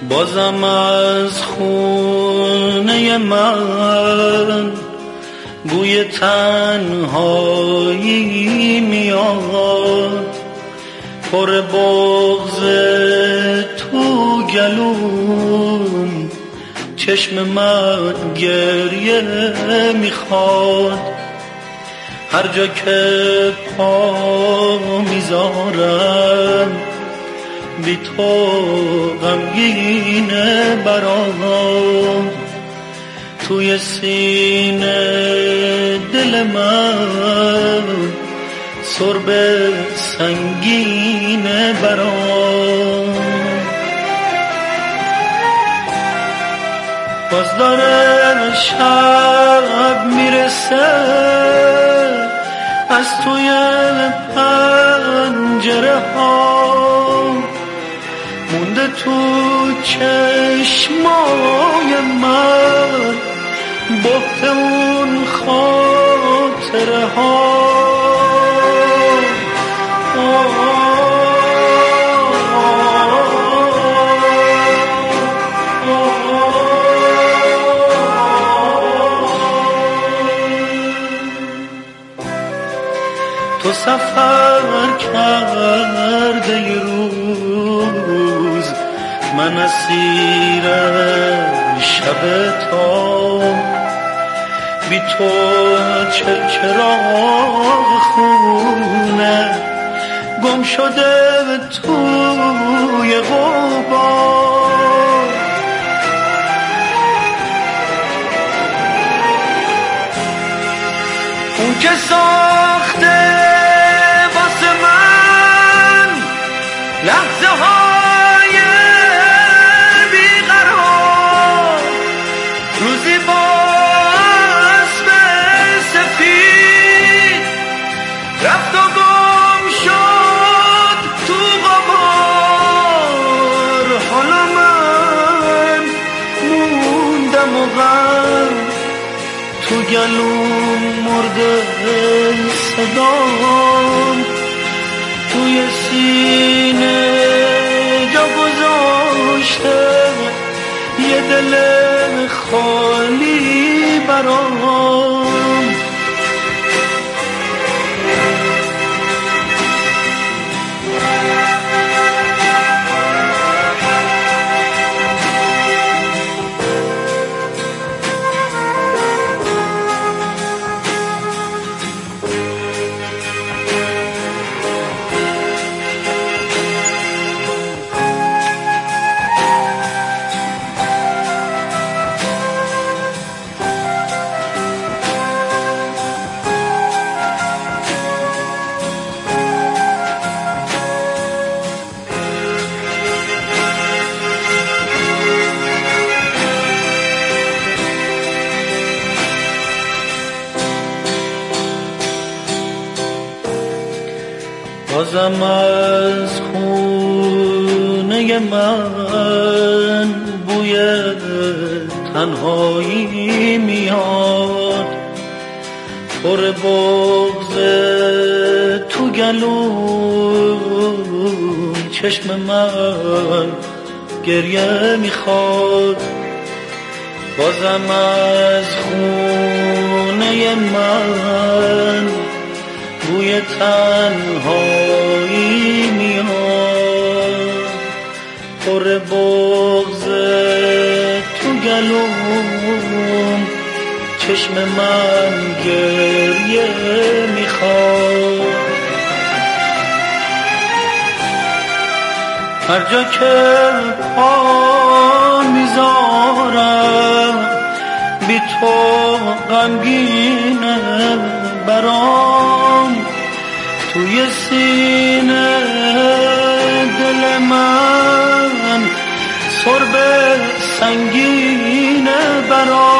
بازم از خونه من بوی تنهایی میاد، پر بغض تو گلوم، چشم من گریه میخواد. هر جا که پا میذارم بی تو غمگینه برام، توی سینه دل من سرب سنگینه برام. باز داره شب میرسه، از توی پنجره ها مونده تو چشمای من بحت اون خاطره ها. تو سفر کرده ی روز، من اسیر شب تو، بی تو چراغ خونه گم شده توی غبار. اون که ساخته واسه من لحظه های بیقرار، روزی با اسب سفید رفت و گم شد تو غبار. حالا من موندم و غم تو گلوم مرده صدام، توی سینه جا گذاشته یه دل خالی برام. بازم از خونه من بوی تنهایی میاد، پر بغض تو گلوم، چشم من گریه میخواد. بازم از خونه من بوی تنهایی میاد، پر بغض تو گلوم، چشم من گریه میخواد. هر جا که پا میذارم بی تو غمگینه برام، توی سینه دل من سرب سنگینه برام.